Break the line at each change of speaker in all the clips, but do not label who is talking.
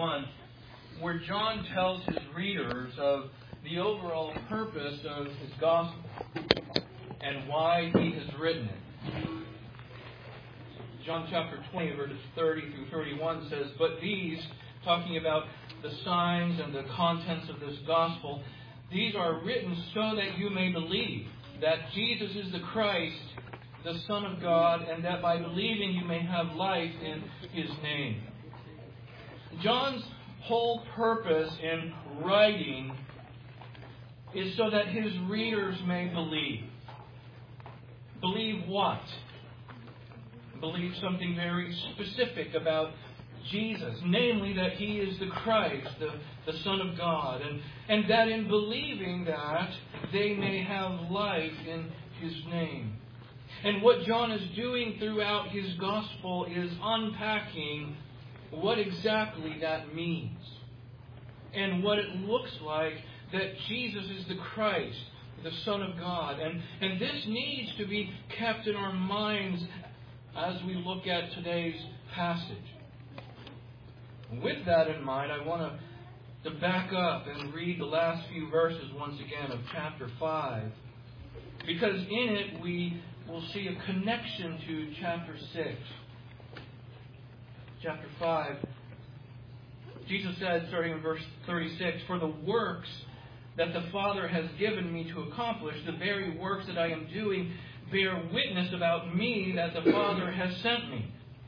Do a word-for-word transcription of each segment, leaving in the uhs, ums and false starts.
thirty-one, where John tells his readers of the overall purpose of his gospel and why he has written it. John chapter twenty, verses thirty through thirty-one says, "But these," talking about the signs and the contents of this gospel, "these are written so that you may believe that Jesus is the Christ, the Son of God, and that by believing you may have life in His name." John's whole purpose in writing is so that his readers may believe. Believe what? Believe something very specific about Jesus, namely that He is the Christ, the, the Son of God, and, and that in believing that, they may have life in His name. And what John is doing throughout his gospel is unpacking what exactly that means and what it looks like that Jesus is the Christ, the Son of God. And, and this needs to be kept in our minds as we look at today's passage. With that in mind, I want to, to back up and read the last few verses once again of chapter five. Because in it we will see a connection to chapter six. Chapter five. Jesus said, starting in verse thirty-six, "For the works that the Father has given me to accomplish, the very works that I am doing, bear witness about me that the Father has sent me."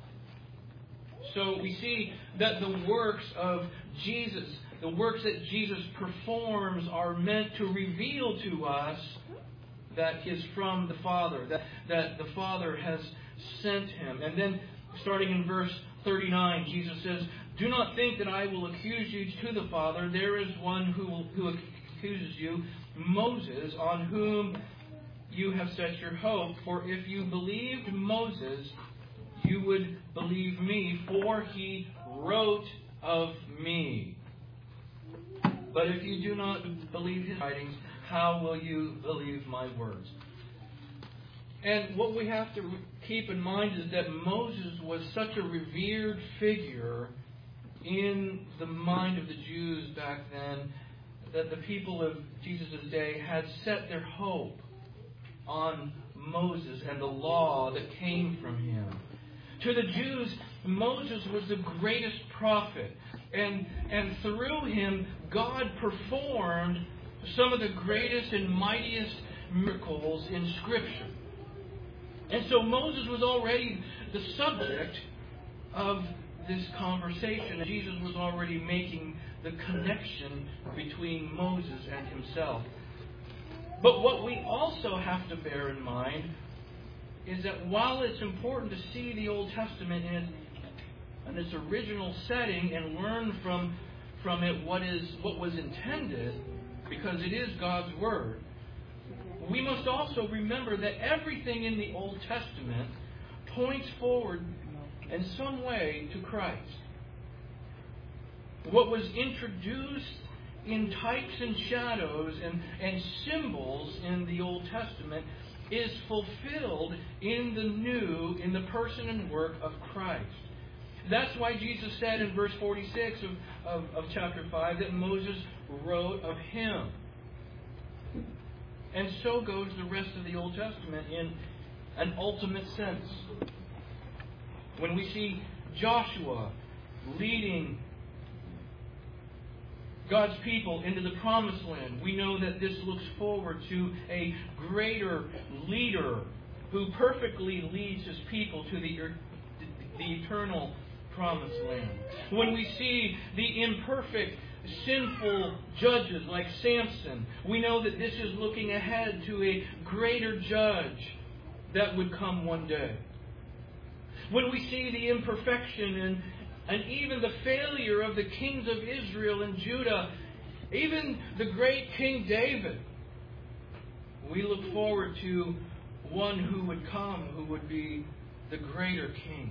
So we see that the works of Jesus, the works that Jesus performs, are meant to reveal to us that He is from the Father, that, that the Father has sent Him. And then, starting in verse thirty-nine, Jesus says, "Do not think that I will accuse you to the Father. There is one who, will, who accuses you, Moses, on whom you have set your hope. For if you believed Moses, you would believe me, for he wrote of me. But if you do not believe his writings, how will you believe my words?" And what we have to keep in mind is that Moses was such a revered figure in the mind of the Jews back then that the people of Jesus' day had set their hope on Moses and the law that came from him. To the Jews, Moses was the greatest prophet, and, and through him, God performed some of the greatest and mightiest miracles in Scripture. And so Moses was already the subject of this conversation. Jesus was already making the connection between Moses and himself. But what we also have to bear in mind is that while it's important to see the Old Testament in, in its original setting and learn from, from it what is what was intended, because it is God's Word, we must also remember that everything in the Old Testament points forward in some way to Christ. What was introduced in types and shadows and, and symbols in the Old Testament is fulfilled in the new, in the person and work of Christ. That's why Jesus said in verse forty-six of, of, of chapter five that Moses wrote of him. And so goes the rest of the Old Testament in an ultimate sense. When we see Joshua leading God's people into the Promised Land, we know that this looks forward to a greater leader who perfectly leads his people to the, the eternal Promised Land. When we see the imperfect, sinful judges like Samson, we know that this is looking ahead to a greater judge that would come one day. When we see the imperfection and And even the failure of the kings of Israel and Judah, even the great King David, we look forward to one who would come, who would be the greater king.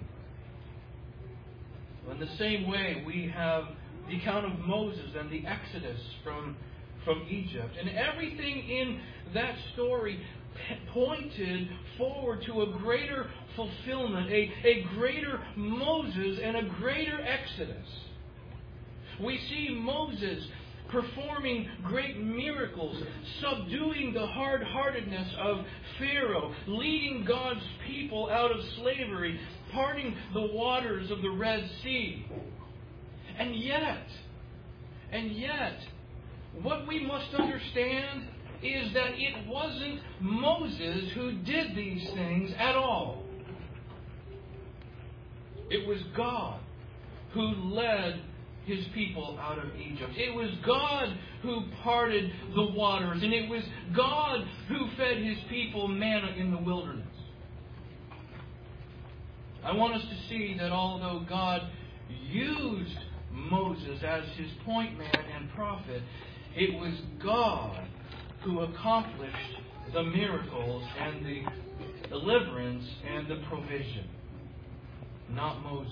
In the same way, we have the account of Moses and the Exodus from, from Egypt. And everything in that story pointed forward to a greater fulfillment, a, a greater Moses and a greater Exodus. We see Moses performing great miracles, subduing the hard-heartedness of Pharaoh, leading God's people out of slavery, parting the waters of the Red Sea. And yet, and yet, what we must understand is that it wasn't Moses who did these things at all. It was God who led His people out of Egypt. It was God who parted the waters, and it was God who fed His people manna in the wilderness. I want us to see that although God used Moses as His point man and prophet, it was God who accomplished the miracles and the deliverance and the provision, not Moses.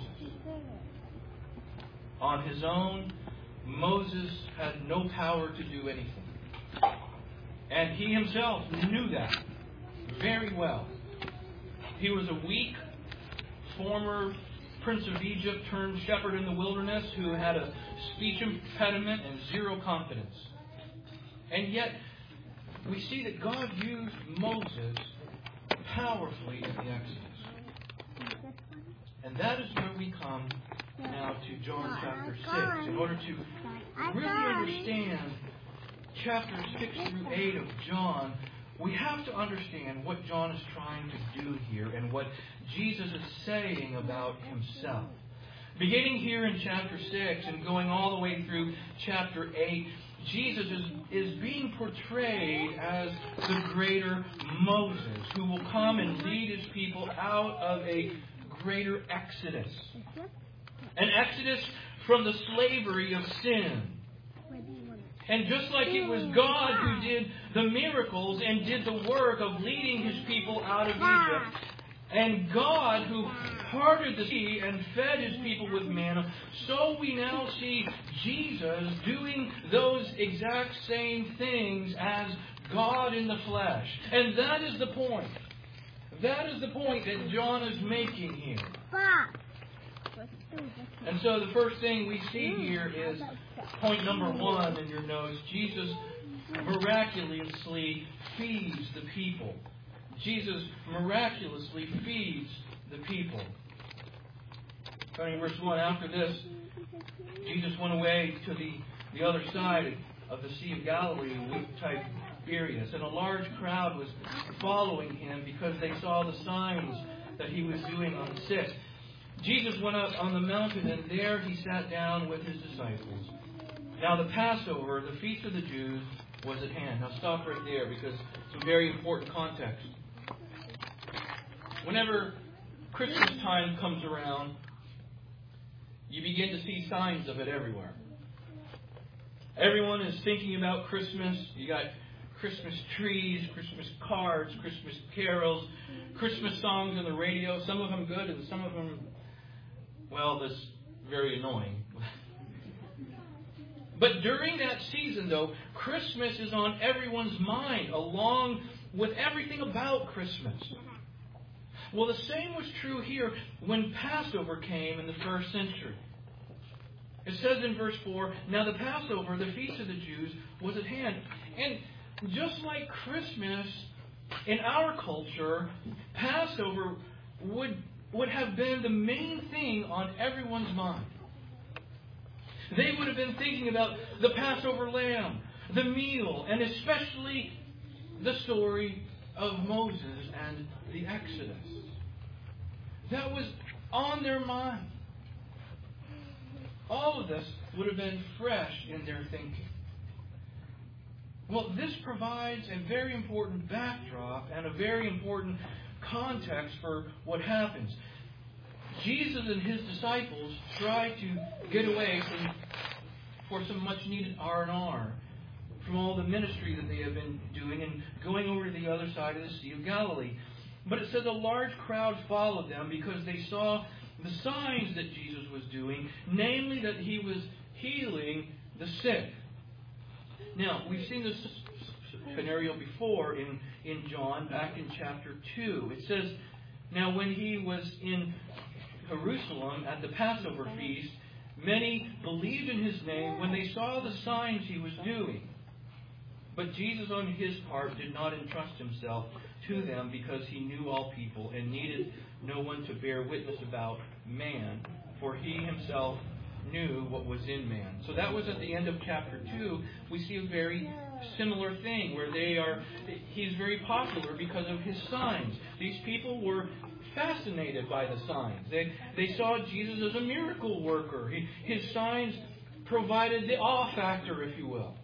On his own, Moses had no power to do anything. And he himself knew that very well. He was a weak, former prince of Egypt turned shepherd in the wilderness who had a speech impediment and zero confidence. And yet, we see that God used Moses powerfully in the Exodus. And that is where we come now to John chapter six. In order to really understand chapters six through eight of John, we have to understand what John is trying to do here and what Jesus is saying about Himself. Beginning here in chapter six and going all the way through chapter eight, Jesus is, is being portrayed as the greater Moses, who will come and lead His people out of a greater exodus. An exodus from the slavery of sin. And just like it was God who did the miracles and did the work of leading His people out of Egypt, and God who parted the sea and fed His people with manna, so we now see Jesus doing those exact same things as God in the flesh. And that is the point. That is the point that John is making here. And so the first thing we see here is point number one in your notes. Jesus miraculously feeds the people. Jesus miraculously feeds the people. Starting in verse one, after this, Jesus went away to the, the other side of the Sea of Galilee with Tiberias, and a large crowd was following Him because they saw the signs that He was doing on the sick. Jesus went up on the mountain, and there He sat down with His disciples. Now the Passover, the feast of the Jews, was at hand. Now stop right there because it's a very important context. Whenever Christmas time comes around, you begin to see signs of it everywhere. Everyone is thinking about Christmas. You got Christmas trees, Christmas cards, Christmas carols, Christmas songs on the radio. Some of them good and some of them, well, that's very annoying. But during that season, though, Christmas is on everyone's mind, along with everything about Christmas. Well, the same was true here when Passover came in the first century. It says in verse four, now the Passover, the feast of the Jews, was at hand. And just like Christmas, in our culture, Passover would, would have been the main thing on everyone's mind. They would have been thinking about the Passover lamb, the meal, and especially the story of Moses and the Exodus. That was on their mind. All of this would have been fresh in their thinking. Well, this provides a very important backdrop and a very important context for what happens. Jesus and His disciples try to get away from, for some much needed R and R from all the ministry that they have been doing and going over to the other side of the Sea of Galilee. But it says a large crowd followed them because they saw the signs that Jesus was doing, namely that He was healing the sick. Now, we've seen this scenario before in, in John, back in chapter two. It says, now when He was in Jerusalem at the Passover feast, Many believed in his name when they saw the signs he was doing. But Jesus, on his part, did not entrust himself to them because he knew all people and needed no one to bear witness about man, for he himself knew what was in man. So that was at the end of chapter two. We see a very similar thing where they are. He's very popular because of his signs. These people were fascinated by the signs. They they saw Jesus as a miracle worker. He, his signs provided the awe factor, if you will.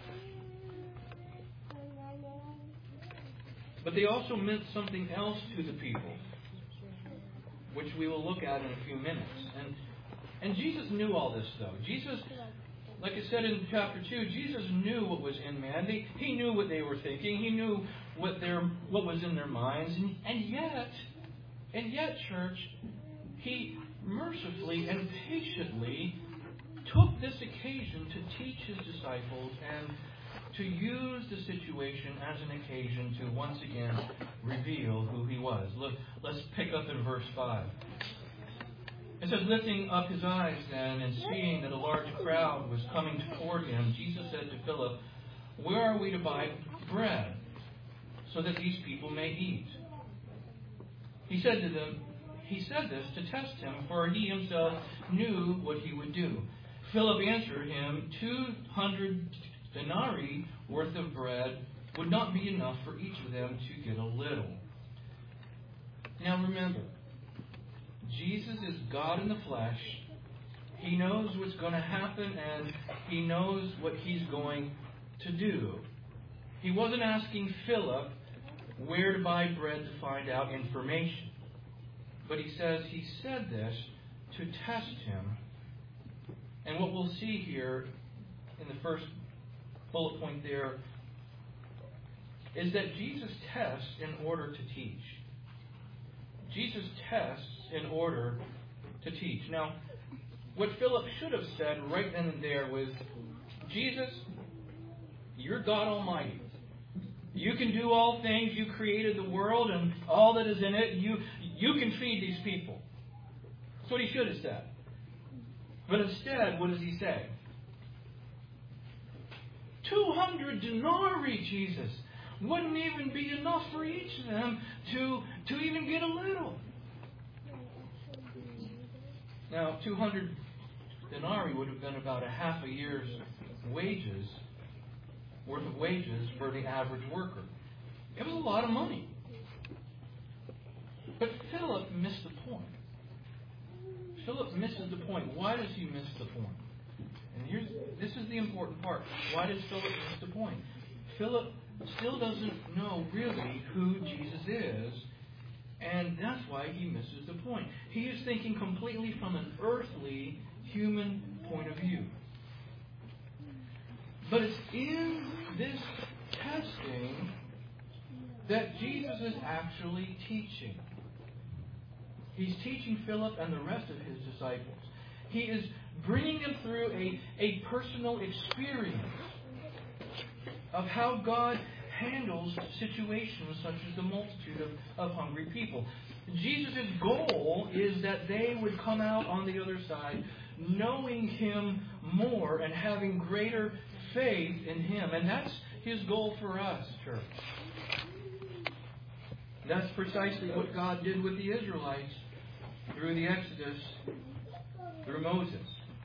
But they also meant something else to the people, which we will look at in a few minutes. And and Jesus knew all this, though. Jesus, like I said in chapter two, Jesus knew what was in man. They, he knew what they were thinking. He knew what their what was in their minds. And, and yet, and yet, church, He mercifully and patiently took this occasion to teach His disciples and to use the situation as an occasion to once again reveal who He was. Look, let's pick up in verse five. It says, lifting up His eyes then, and seeing that a large crowd was coming toward Him, Jesus said to Philip, where are we to buy bread, so that these people may eat? He said to them, He said this to test Him, for He Himself knew what He would do. Philip answered Him, two hundred denarii worth of bread would not be enough for each of them to get a little. Now remember, Jesus is God in the flesh. He knows what's going to happen, and He knows what He's going to do. He wasn't asking Philip where to buy bread to find out information. But He says He said this to test him. And what we'll see here in the first bullet point there is that Jesus tests in order to teach. Jesus tests in order to teach. Now, what Philip should have said right then and there was, Jesus, you're God Almighty. You can do all things. You created the world and all that is in it. You, you can feed these people. That's what He should have said. But instead, what does He say? two hundred denarii, Jesus. Wouldn't even be enough for each of them to, to even get a little. Now, two hundred denarii would have been about a half a year's wages, worth of wages for the average worker. It was a lot of money. But Philip missed the point. Philip misses the point. Why does he miss the point? And here's this is the important part. Why does Philip miss the point? Philip still doesn't know really who Jesus is, and that's why he misses the point. He is thinking completely from an earthly, human point of view. But it's in this testing that Jesus is actually teaching. He's teaching Philip and the rest of his disciples. He is bringing them through a, a personal experience of how God handles situations such as the multitude of, of hungry people. Jesus' goal is that they would come out on the other side knowing Him more and having greater faith in Him. And that's His goal for us, church. That's precisely what God did with the Israelites through the Exodus, through Moses.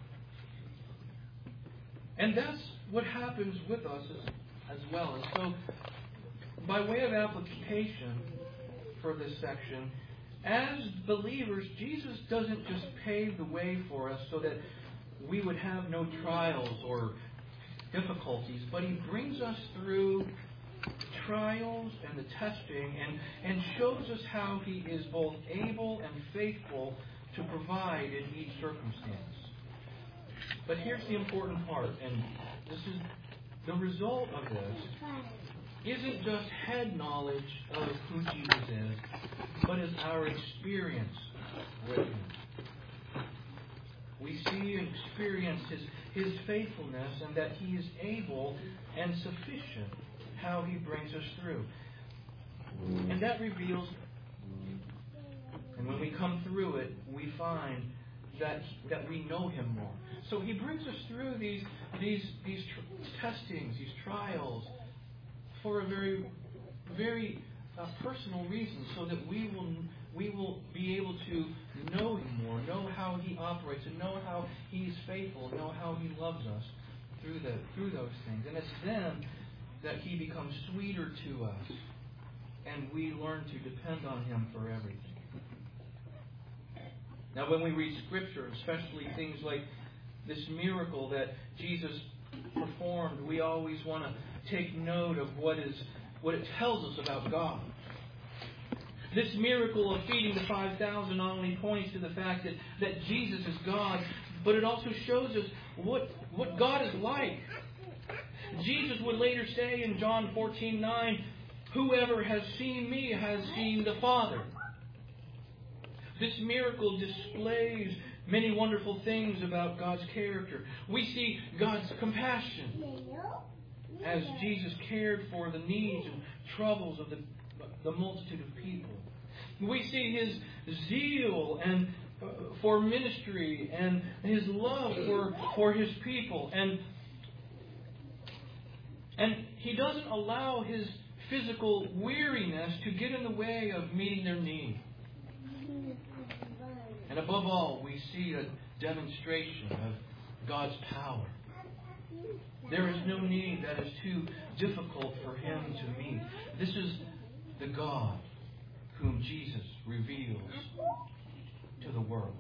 And that's what happens with us as, as well. And so, by way of application for this section, as believers, Jesus doesn't just pave the way for us so that we would have no trials or difficulties, but He brings us through trials and the testing and, and shows us how He is both able and faithful to provide in each circumstance. But here's the important part, and this is the result of this isn't just head knowledge of who Jesus is, but is our experience with Him. We see and experience His, His faithfulness and that He is able and sufficient how He brings us through. And that reveals, and when we come through it, we find that, that we know Him more. So He brings us through these these these tr- testings, these trials, for a very, very uh, personal reason, so that we will we will be able to know Him more, know how He operates, and know how He's faithful, and know how He loves us through the through those things. And it's then that He becomes sweeter to us, and we learn to depend on Him for everything. Now, when we read Scripture, especially things like this miracle that Jesus performed, we always want to take note of what is what it tells us about God. This miracle of feeding the five thousand not only points to the fact that, that Jesus is God, but it also shows us what, what God is like. Jesus would later say in John fourteen nine, "Whoever has seen me has seen the Father." This miracle displays many wonderful things about God's character. We see God's compassion as Jesus cared for the needs and troubles of the, the multitude of people. We see His zeal and uh, for ministry and His love for, for His people. And, and He doesn't allow His physical weariness to get in the way of meeting their need. And above all, we see a demonstration of God's power. There is no need that is too difficult for Him to meet. This is the God whom Jesus reveals to the world.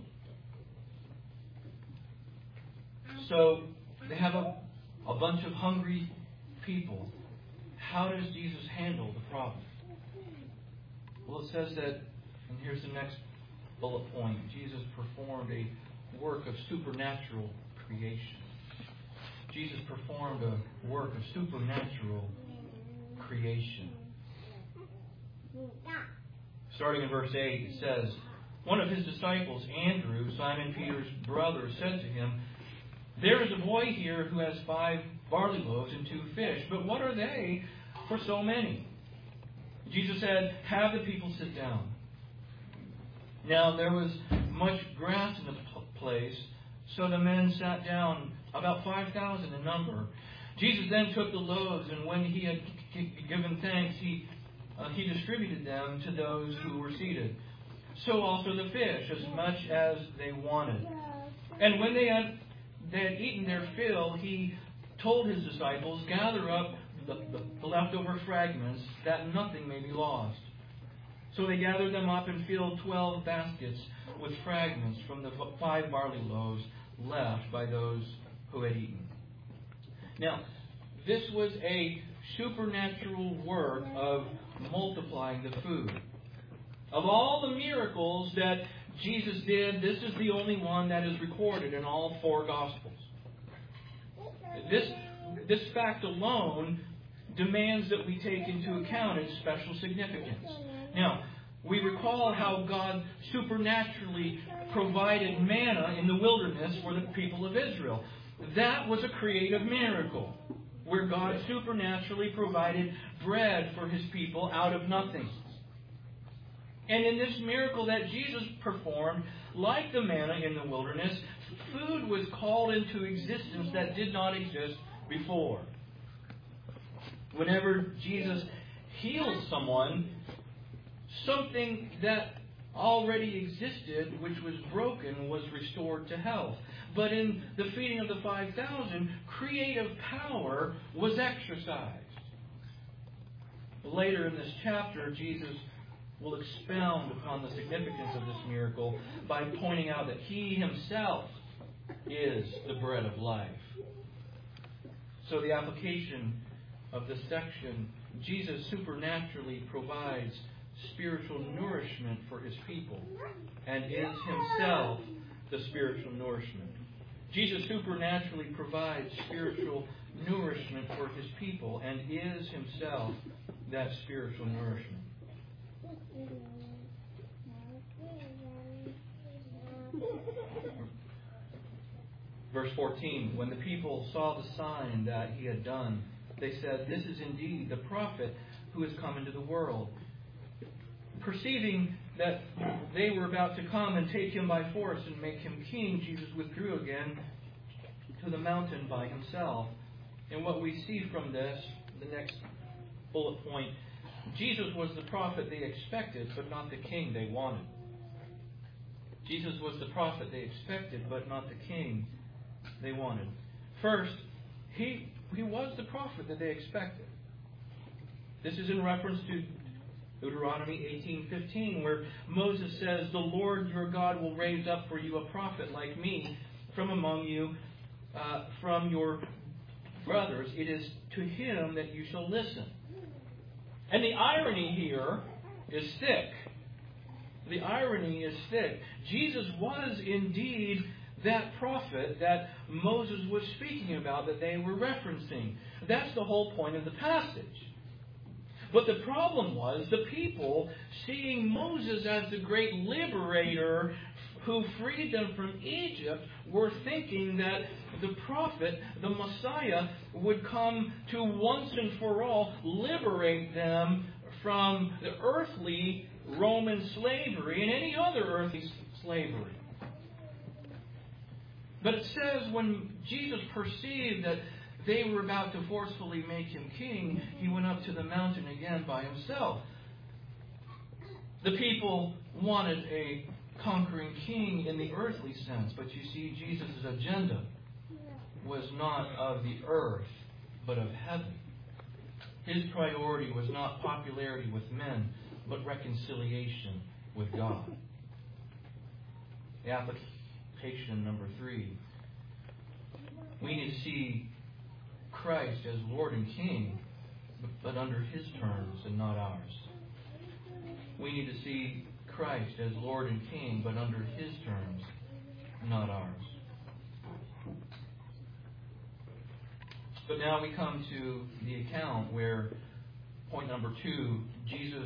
So, they have a, a bunch of hungry people. How does Jesus handle the problem? Well, it says that, and here's the next bullet point, Jesus performed a work of supernatural creation. Jesus performed a work of supernatural creation. Starting in verse eight, it says, "One of His disciples, Andrew, Simon Peter's brother, said to Him, 'There is a boy here who has five barley loaves and two fish, but what are they for so many?' Jesus said, 'Have the people sit down.' Now there was much grass in the place, so the men sat down, about five thousand in number. Jesus then took the loaves, and when He had given thanks, He uh, He distributed them to those who were seated. So also the fish, as much as they wanted. And when they had they had eaten their fill, He told His disciples, 'Gather up the, the, the leftover fragments, that nothing may be lost.' So they gathered them up and filled twelve baskets with fragments from the five barley loaves left by those who had eaten." Now, this was a supernatural work of multiplying the food. Of all the miracles that Jesus did, this is the only one that is recorded in all four Gospels. This, this fact alone demands that we take into account its special significance. Now, we recall how God supernaturally provided manna in the wilderness for the people of Israel. That was a creative miracle, where God supernaturally provided bread for His people out of nothing. And in this miracle that Jesus performed, like the manna in the wilderness, food was called into existence that did not exist before. Whenever Jesus healed someone, something that already existed, which was broken, was restored to health. But in the feeding of the five thousand, creative power was exercised. Later in this chapter, Jesus will expound upon the significance of this miracle by pointing out that He Himself is the bread of life. So the application of this section, Jesus supernaturally provides spiritual nourishment for His people and is Himself the spiritual nourishment. Jesus supernaturally provides spiritual nourishment for His people and is Himself that spiritual nourishment. Verse fourteen, "When the people saw the sign that He had done, they said, 'This is indeed the prophet who has come into the world.' Perceiving that they were about to come and take Him by force and make Him king, Jesus withdrew again to the mountain by himself. And what we see from this, the next bullet point, Jesus was the prophet they expected, but not the king they wanted. Jesus was the prophet they expected, but not the king they wanted. First, he, he was the prophet that they expected. This is in reference to Deuteronomy eighteen fifteen, where Moses says, "The Lord your God will raise up for you a prophet like me from among you, uh, from your brothers. It is to him that you shall listen." And the irony here is thick. The irony is thick. Jesus was indeed that prophet that Moses was speaking about, that they were referencing. That's the whole point of the passage. But the problem was the people, seeing Moses as the great liberator who freed them from Egypt, were thinking that the prophet, the Messiah, would come to once and for all liberate them from the earthly Roman slavery and any other earthly slavery. But it says when Jesus perceived that they were about to forcefully make him king, he went up to the mountain again by himself. The people wanted a conquering king in the earthly sense, but you see, Jesus' agenda was not of the earth, but of heaven. His priority was not popularity with men, but reconciliation with God. The application number three. We need to see Christ as Lord and King, but under His terms and not ours. We need to see Christ as Lord and King, but under His terms, not ours. But now we come to the account where, point number two, Jesus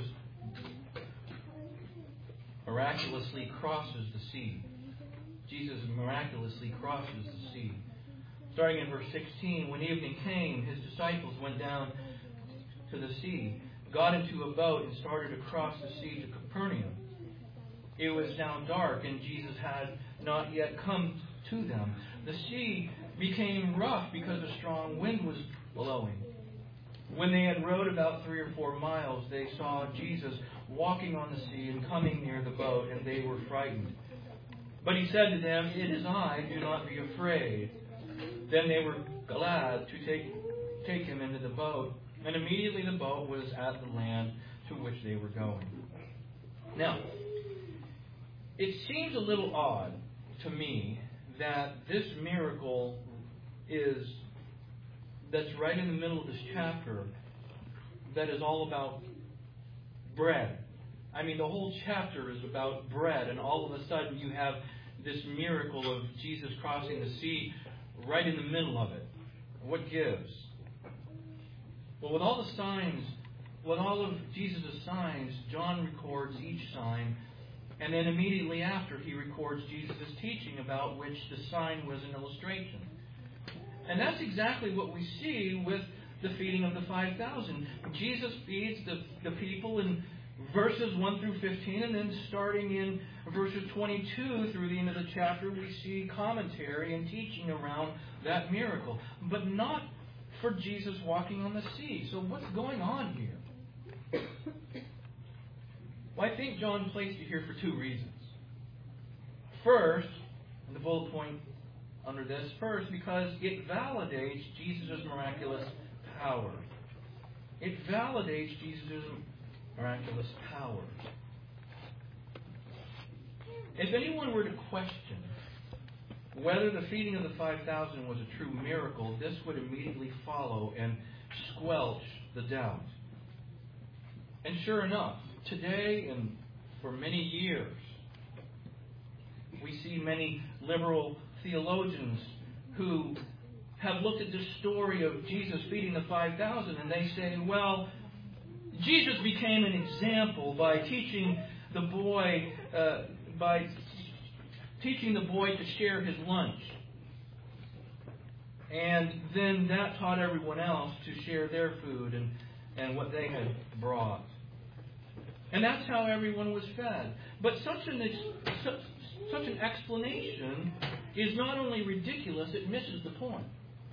miraculously crosses the sea. Jesus miraculously crosses the sea. Starting in verse sixteen, when evening came, His disciples went down to the sea, got into a boat, and started across the sea to Capernaum. It was now dark, and Jesus had not yet come to them. The sea became rough because a strong wind was blowing. When they had rowed about three or four miles, they saw Jesus walking on the sea and coming near the boat, and they were frightened. But He said to them, "It is I, do not be afraid." Then they were glad to take, take Him into the boat, and immediately the boat was at the land to which they were going. Now, it seems a little odd to me that this miracle is, that's right in the middle of this chapter, that is all about bread. I mean, the whole chapter is about bread, and all of a sudden you have this miracle of Jesus crossing the sea right in the middle of it. What gives? Well, with all the signs, with all of Jesus' signs, John records each sign, and then immediately after he records Jesus' teaching, about which the sign was an illustration. And that's exactly what we see with the feeding of the five thousand. Jesus feeds the, the people in verses one through fifteen, and then starting in verses twenty-two through the end of the chapter, we see commentary and teaching around that miracle. But not for Jesus walking on the sea. So what's going on here? Well, I think John placed it here for two reasons. First, and the bullet point under this, first, because it validates Jesus' miraculous power. It validates Jesus' miraculous power. If anyone were to question whether the feeding of the five thousand was a true miracle, this would immediately follow and squelch the doubt. And sure enough, today and for many years, we see many liberal theologians who have looked at this story of Jesus feeding the five thousand, and they say, well, Jesus became an example by teaching the boy, uh, by teaching the boy to share his lunch. And then that taught everyone else to share their food and, and what they had brought. And that's how everyone was fed. But such an, such, such an explanation is not only ridiculous, it misses the point.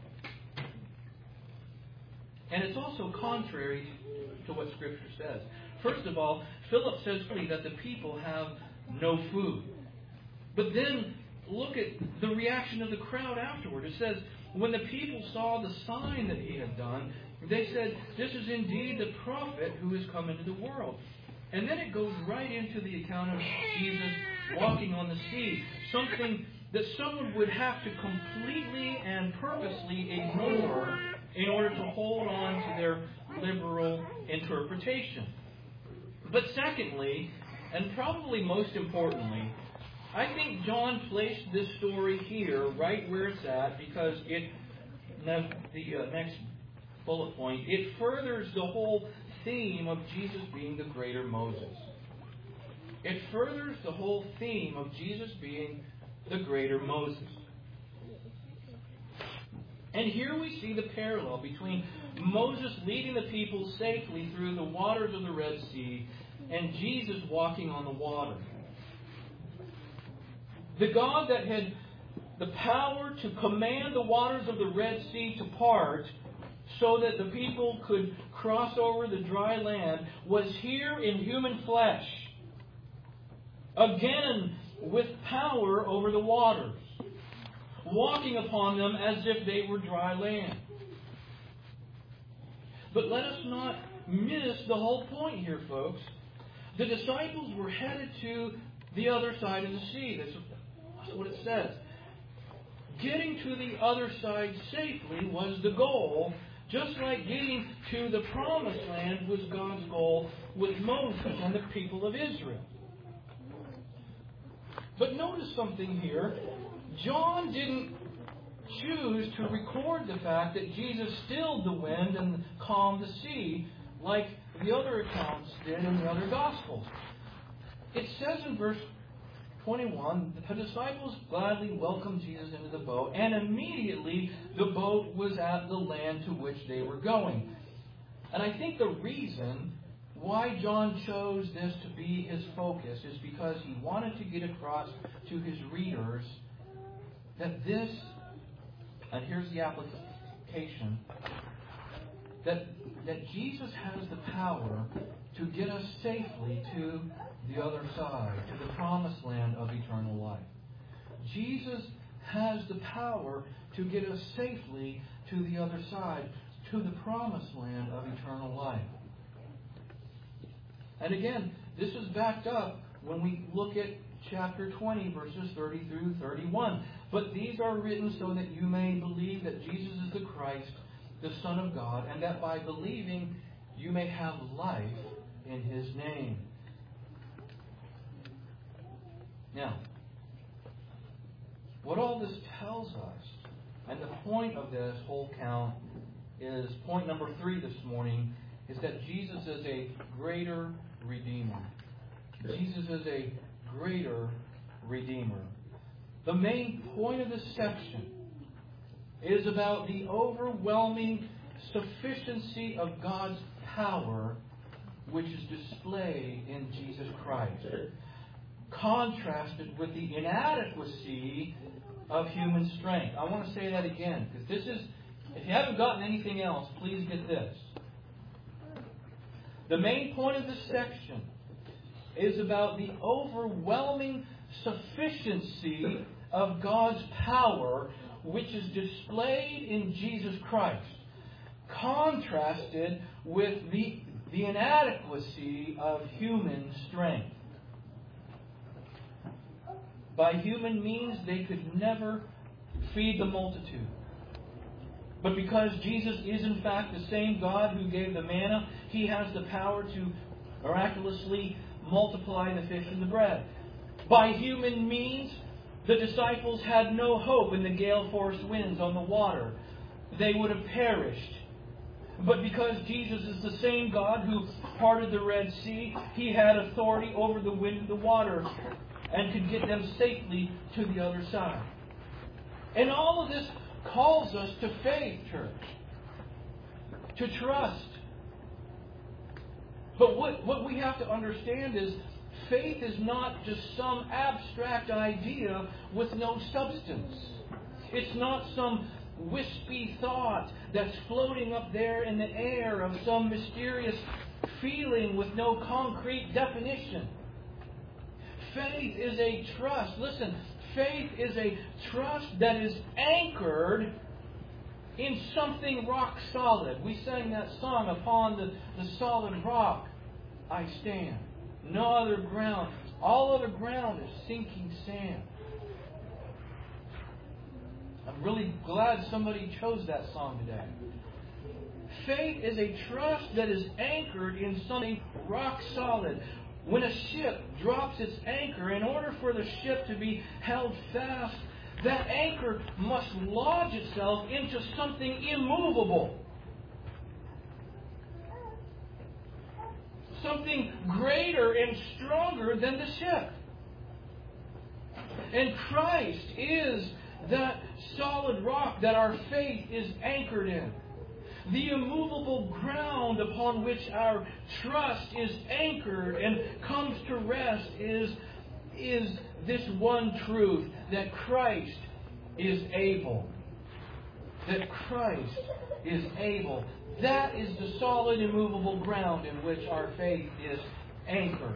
And it's also contrary to what Scripture says. First of all, Philip says clearly that the people have no food. But then look at the reaction of the crowd afterward. It says, when the people saw the sign that he had done, they said, "This is indeed the prophet who has come into the world." And then it goes right into the account of Jesus walking on the sea, something that someone would have to completely and purposely ignore in order to hold on to their liberal interpretation. But secondly, and probably most importantly, I think John placed this story here right where it's at because it, the uh, next bullet point, it furthers the whole theme of Jesus being the greater Moses. It furthers the whole theme of Jesus being the greater Moses. And here we see the parallel between Moses leading the people safely through the waters of the Red Sea and Jesus walking on the water. The God that had the power to command the waters of the Red Sea to part so that the people could cross over the dry land was here in human flesh, again with power over the waters, walking upon them as if they were dry land. But let us not miss the whole point here, folks. The disciples were headed to the other side of the sea. That's what it says. Getting to the other side safely was the goal, just like getting to the promised land was God's goal with Moses and the people of Israel. But notice something here. John didn't choose to record the fact that Jesus stilled the wind and calmed the sea like the other accounts did in the other Gospels. It says in verse twenty-one, the disciples gladly welcomed Jesus into the boat, and immediately the boat was at the land to which they were going. And I think the reason why John chose this to be his focus is because he wanted to get across to his readers that this, and here's the application, that, that Jesus has the power to get us safely to the other side, to the promised land of eternal life. Jesus has the power to get us safely to the other side, to the promised land of eternal life. And again, this is backed up when we look at chapter twenty, verses thirty through thirty-one. But these are written so that you may believe that Jesus is the Christ, the Son of God, and that by believing you may have life in His name. Now, what all this tells us, and the point of this whole count is, point number three this morning, is that Jesus is a greater Redeemer. Jesus is a greater Redeemer. The main point of this section is about the overwhelming sufficiency of God's power, which is displayed in Jesus Christ, contrasted with the inadequacy of human strength. I want to say that again, because this is, if you haven't gotten anything else, please get this. The main point of this section is about the overwhelming sufficiency of God's power, which is displayed in Jesus Christ, contrasted with the, the inadequacy of human strength. By human means, they could never feed the multitude. But because Jesus is in fact the same God who gave the manna, He has the power to miraculously multiply the fish and the bread. By human means, the disciples had no hope in the gale-force winds on the water. They would have perished. But because Jesus is the same God who parted the Red Sea, He had authority over the wind and the water and could get them safely to the other side. And all of this calls us to faith, church. To trust. But what, what we have to understand is faith is not just some abstract idea with no substance. It's not some wispy thought that's floating up there in the air of some mysterious feeling with no concrete definition. Faith is a trust. Listen, faith is a trust that is anchored in something rock solid. We sang that song, "Upon the, the solid rock I stand." No other ground. All other ground is sinking sand. I'm really glad somebody chose that song today. Faith is a trust that is anchored in something rock solid. When a ship drops its anchor, in order for the ship to be held fast, that anchor must lodge itself into something immovable. Something greater and stronger than the ship. And Christ is that solid rock that our faith is anchored in. The immovable ground upon which our trust is anchored and comes to rest is, is this one truth, that Christ is able. That Christ is able. That is the solid, immovable ground in which our faith is anchored.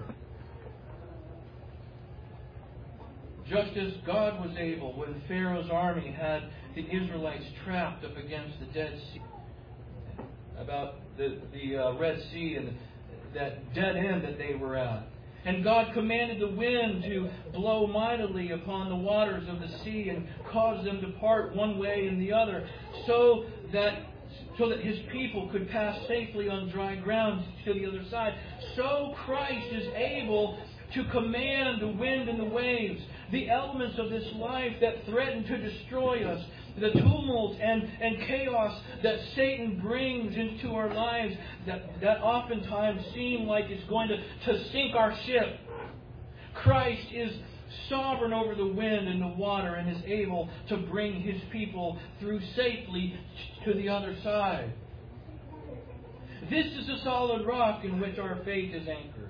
Just as God was able when Pharaoh's army had the Israelites trapped up against the Dead Sea, about the, the uh, Red Sea and that dead end that they were at. And God commanded the wind to blow mightily upon the waters of the sea and cause them to part one way and the other, so that so that His people could pass safely on dry ground to the other side. So Christ is able to command the wind and the waves, the elements of this life that threaten to destroy us, the tumult and, and chaos that Satan brings into our lives that, that oftentimes seem like it's going to, to sink our ship. Christ is sovereign over the wind and the water and is able to bring His people through safely to the other side. This is the solid rock in which our faith is anchored.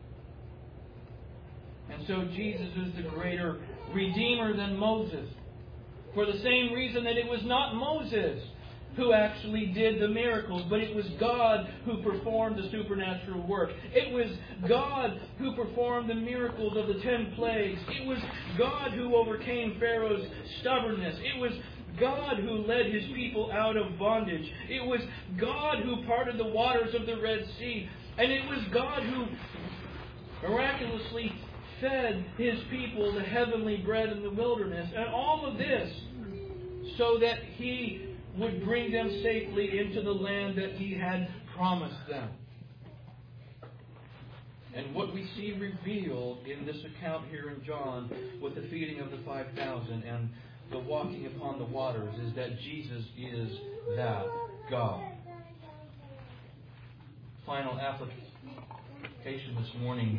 And so Jesus is the greater Redeemer than Moses. For the same reason that it was not Moses who actually did the miracles, but it was God who performed the supernatural work. It was God who performed the miracles of the ten plagues. It was God who overcame Pharaoh's stubbornness. It was God who led His people out of bondage. It was God who parted the waters of the Red Sea. And it was God who miraculously fed His people the heavenly bread in the wilderness. And all of this so that He would bring them safely into the land that He had promised them. And what we see revealed in this account here in John with the feeding of the five thousand and the walking upon the waters is that Jesus is that God. Final application this morning.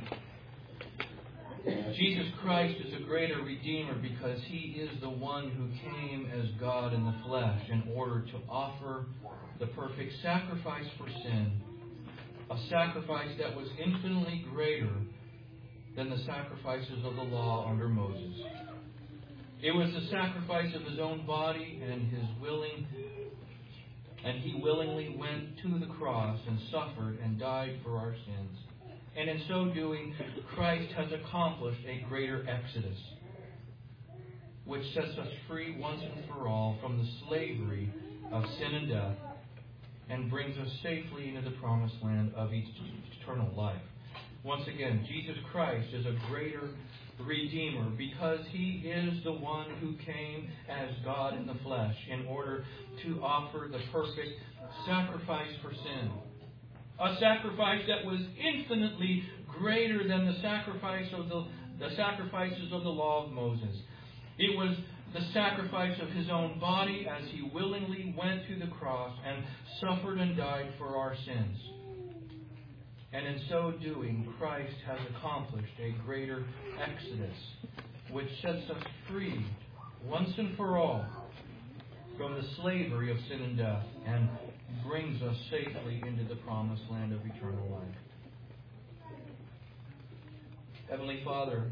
Jesus Christ is a greater Redeemer because He is the one who came as God in the flesh in order to offer the perfect sacrifice for sin, a sacrifice that was infinitely greater than the sacrifices of the law under Moses. It was the sacrifice of His own body and His willing, and He willingly went to the cross and suffered and died for our sins. And in so doing, Christ has accomplished a greater exodus, which sets us free once and for all from the slavery of sin and death and brings us safely into the promised land of eternal life. Once again, Jesus Christ is a greater Redeemer because He is the one who came as God in the flesh in order to offer the perfect sacrifice for sin. A sacrifice that was infinitely greater than the sacrifice of the, the sacrifices of the law of Moses. It was the sacrifice of His own body as He willingly went to the cross and suffered and died for our sins. And in so doing, Christ has accomplished a greater exodus, which sets us free once and for all from the slavery of sin and death and brings us safely into the promised land of eternal life. Heavenly Father,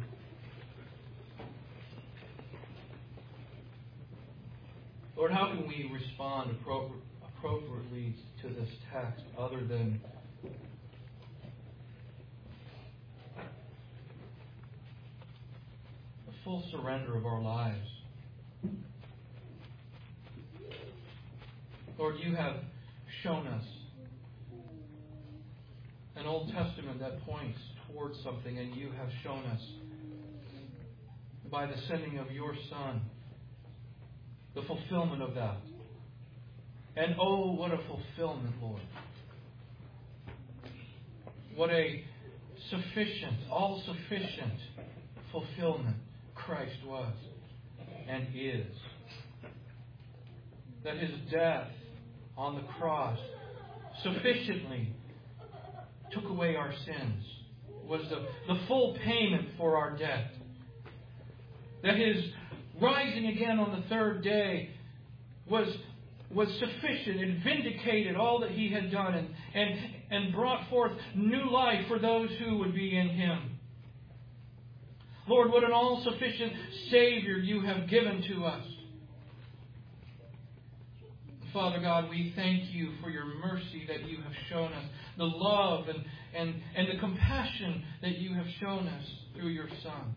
Lord, how can we respond appropri- appropriately to this text other than the full surrender of our lives? Lord, you have shown us an Old Testament that points towards something, and you have shown us by the sending of your Son the fulfillment of that. And oh, what a fulfillment, Lord. What a sufficient, all-sufficient fulfillment Christ was and is. That His death on the cross sufficiently took away our sins, was the, the full payment for our debt. That His rising again on the third day was, was sufficient and vindicated all that He had done and, and, and brought forth new life for those who would be in Him. Lord, what an all-sufficient Savior you have given to us. Father God, we thank you for your mercy that you have shown us, the love and, and, and the compassion that you have shown us through your Son.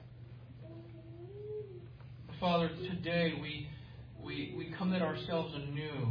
Father, today we, we, we commit ourselves anew.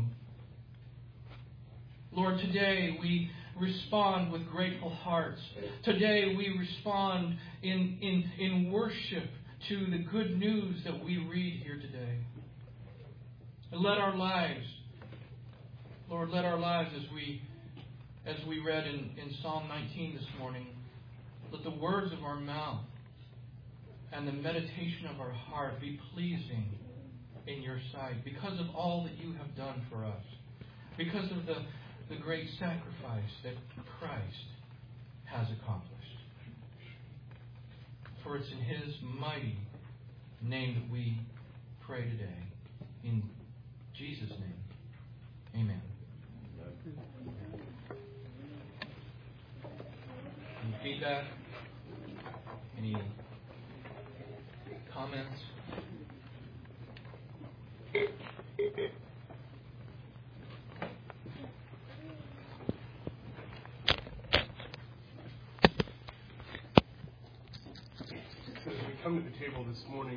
Lord, today we respond with grateful hearts. Today we respond in, in, in worship to the good news that we read here today. And let our lives, Lord, let our lives as we as we read in, in Psalm nineteen this morning, let the words of our mouth and the meditation of our heart be pleasing in your sight because of all that you have done for us, because of the, the great sacrifice that Christ has accomplished. For it's in His mighty name that we pray today. In Jesus' name, amen. Any feedback? Any comments?
As we come to the table this morning,